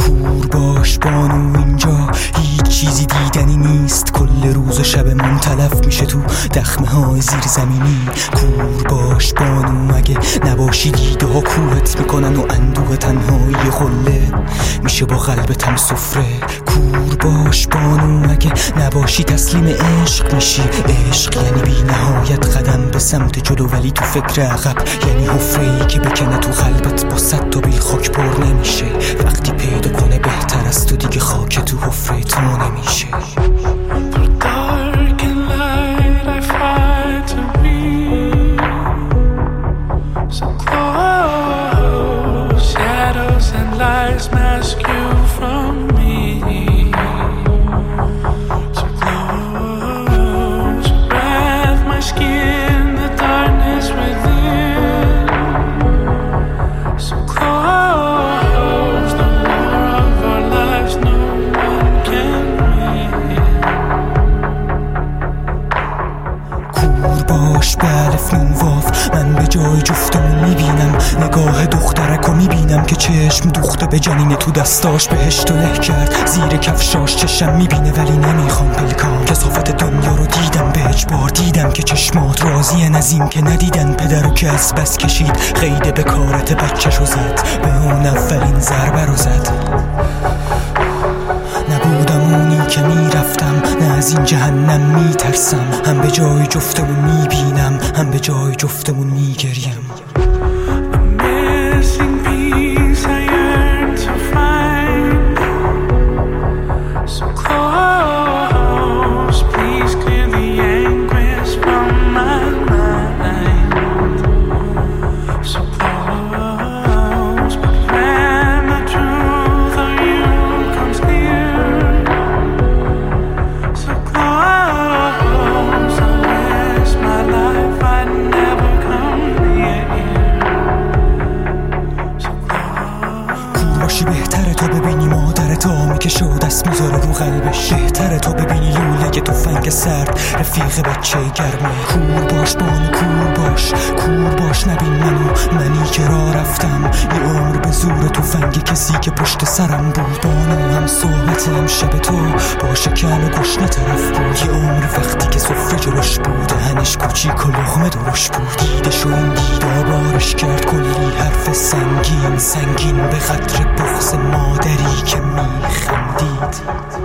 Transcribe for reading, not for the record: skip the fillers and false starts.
کور باش بانو، اینجا هیچ چیزی دیدنی نیست. کل روز و شبمون تلف میشه تو دخمه های زیر زمینی. کور باش بانو، اگه نباشی دیده ها کوهت میکنن و اندوه تنهایی قله میشه با قلبتم سفره. کور باش بانو، اگه نباشی تسلیم عشق میشی. عشق یعنی بی نهایت قدم به سمت جلو ولی تو فکر عقب، یعنی حفره‌ای که بکنه تو قلبت با 100 تا بیل خاک پر نمیشه. وقتی پیدا کنه بهتر از تو دیگه خاک تو حفره تو نمیشه. Lies mask you from me. So close, breath my skin, the darkness within. So close, the war of our lives no one can win. کور باش به الف نون واف، من به جای جفتمون میبینم. نگاه دخترکو میبینم که چشم دوخته به جنین تو دستاش. بهش تو له کرد زیر کفشاش، چشم میبینه ولی نمیخوام پلکام. کثافت دنیا رو دیدم به اجبار، دیدم که چشمات راضین از این که ندیدن پدرو که از بس کشید. خیده به کارت بچه‌شو زد، به اون اولین ضربه رو زد. نبودم اونی که میرفتم، نه از این جهنم میترسم. هم به جای جفتمون میبینم، هم به جای جفتمون میگریم. بهتره تو ببینی مادرت آمی که شو دست میذاره رو قلبش. بهتره تو ببینی لوله که تفنگ سرد رفیق بچه گرمه. کور باش بانو، کور باش، کور باش نبین منی که راه رفتم یه عمر به زور تفنگ کسی که پشت سرم بود. بانو هم صحبت امشب تو با شکن و گشنه طرف بود. یه عمر وقتی که سفره جلوش بود، دهنش کوچیک و لقمه درش بود. دیدش و این دیدا بارش کرد کلی حرف سنگین به خاطر بغض مادری که میخندید.